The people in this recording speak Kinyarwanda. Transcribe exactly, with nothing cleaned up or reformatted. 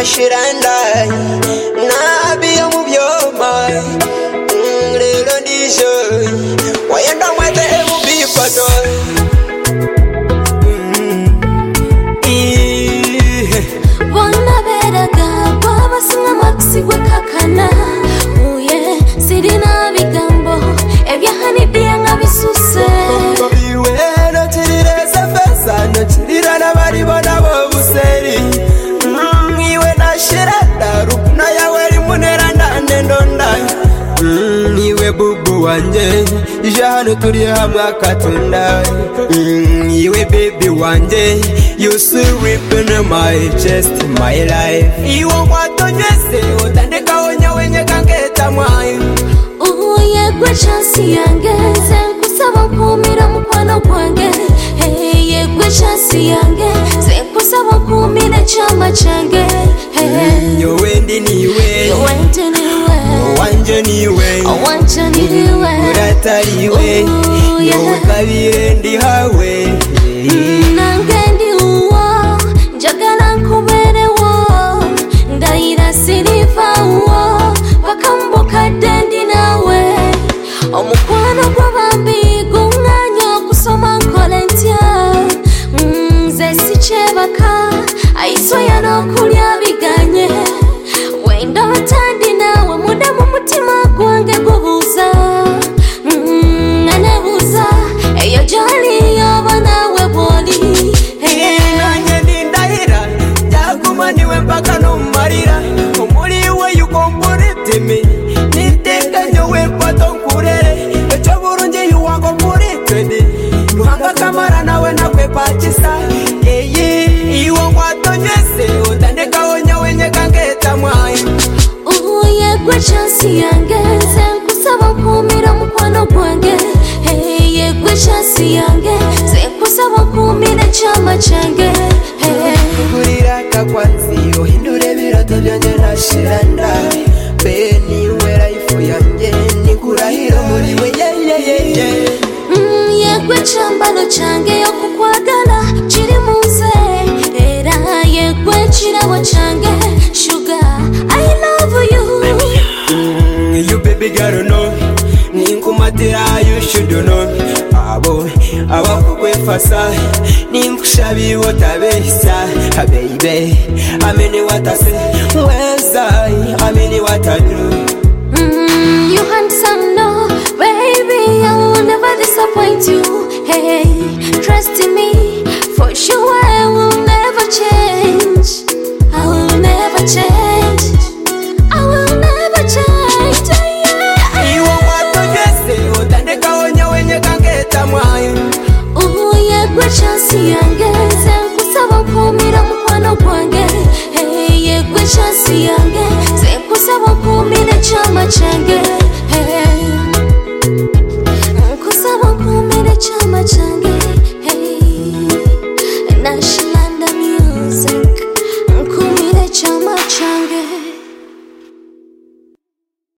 nashiranda nabiyo mu byoma rero ndisho wayenda mwete mu bipato bona beraga babasinga makusigwe kakana uye sirina bigambo ebyahani byanga bisuse biwe no tirireza fesa no tirira nabari bona bo buseri iwe nashiranda rupna yawe rimunera ndande ndonda iwe bubu wanje jano turi hamwe akatunda iwe baby wanje you still ripping my chest my life iwe watonyese utandika onya wenye kangeta mwayo uye gwe chance yange zenkusaba kumira mukwano gwange hey ye gwe chance yange zenkusaba kumira chama change hey yo wendi niwe yo wendi niwe wanje niwe wanje niwe uratariwe yo kabire ndi hawe nange ndi uwo njagala nkuberewo ndayira siriva uwo bakambuka dendi nawe omukwano gw'abambi gumwanya okusoma nkole ntya nze sikyebaka ayisoya n'okulya biganye wenda batandi nawe muda mu mutima gwange gubuuza anebuuza eyo gy'oli yoba nawe bw'oli nanye ndindahira jaguma niwe mpaka n'omumalira omuliwe you complete me niteka nyowe mpato nkurere ekyo bulungi you are completed luhanga kamara nawe nakwepakisa yeye iwe watonywese otandikawo nyowe nyekangeta mwayo uye gwe chance yange zenkusaba kumira mukwano gwange hey ye gwe chance yange zenkusaba kumira chama change hey kurira kakwanzi ohindura ebiroto byanje nashiranda beni wera ifu yanjye nikurahira muri we yeyeyeye ye gwe chambalo change yokukwagala kiri munze era ye gwe kirabo change sugar I love you mm, you baby girl no ninkumatira you should know abo abakukwefasa ninkushabiwo tabesa baby ameni watase weza ameni watadu Mm, you handsome, no, baby, I will never disappoint you. Hey, trust in me, for sure I will never change. I will never change. I will never change. Yeah. iwo watojese otandika onya wenye kangeta mwayo uye gwe chance yange zenkusaba kumira mukwano gwange hey ye gwe chance yange zenkusaba kumira chama change